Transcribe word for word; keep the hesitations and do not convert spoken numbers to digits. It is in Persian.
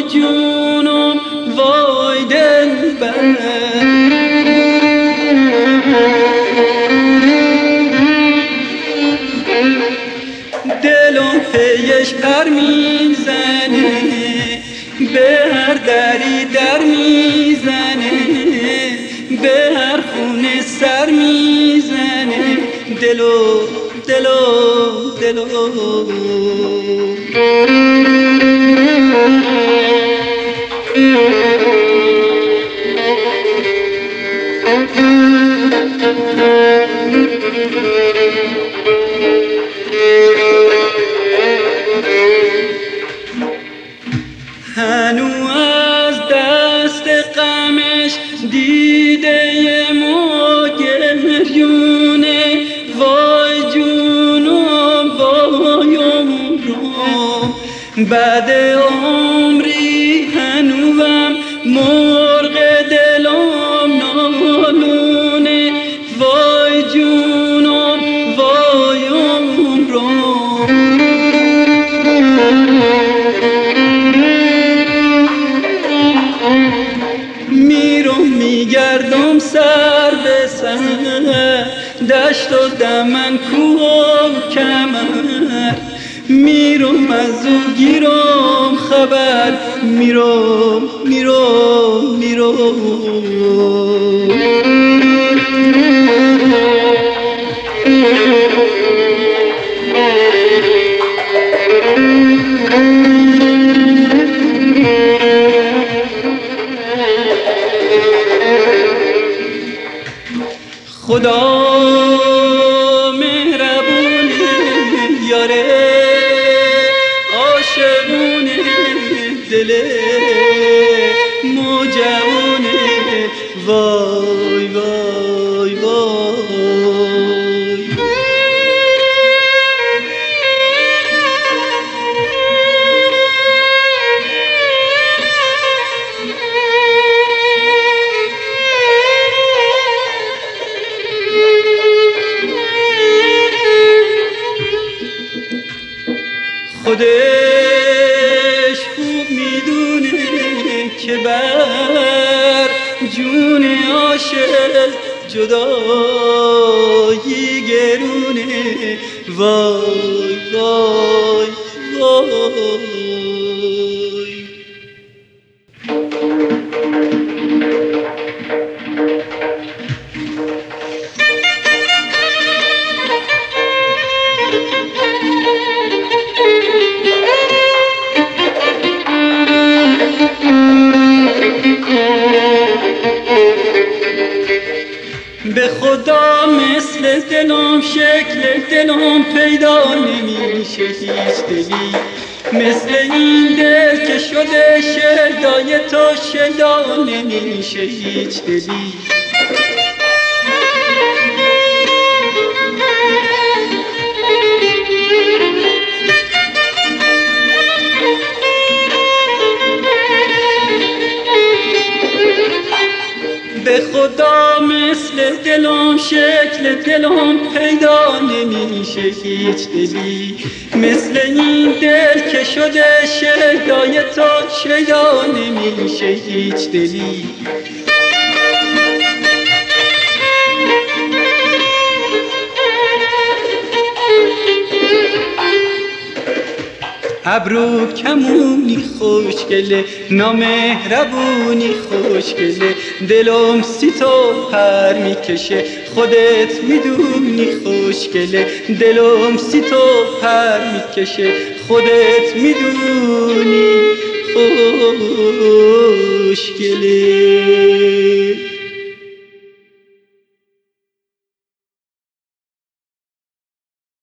جونم وای دلبر دلم پیش پر میزنه به هر دری در میزنه به هر خونه سر میزنه دلو دلو دلو هنو از دست غمش دیده ما گریونه وای جونم وای عمرم بعد عمری هنوم مرغ دلم نالونه وای جونم وای عمرم میرم میگردم سر به سر دشت و دمن کوه و کمر میرم از او گیرم خبر میرم میرم میرم خدا مهربونه یاره عاشقونه دل موجونه وای وای وای خودش خوب میدونه که بر جون عاشق جدایی گرونه وای وای وای به خدا مثل دلم شکل دلم پیدا نمیشه هیچ دلی مثل این دل که شده شدای تو شدا نمیشه هیچ دلی به خدا مثل دلم شکل دلم پیدا نمیشه هیچ دلی مثل این دل که شده شیدای تو شیدا نمیشه هیچ دلی ابرو کمونی خوشگله نامهربونی خوشگله دلم سی تو پر میکشه خودت میدونی خوشگله دلم سی تو پر میکشه خودت میدونی خوشگله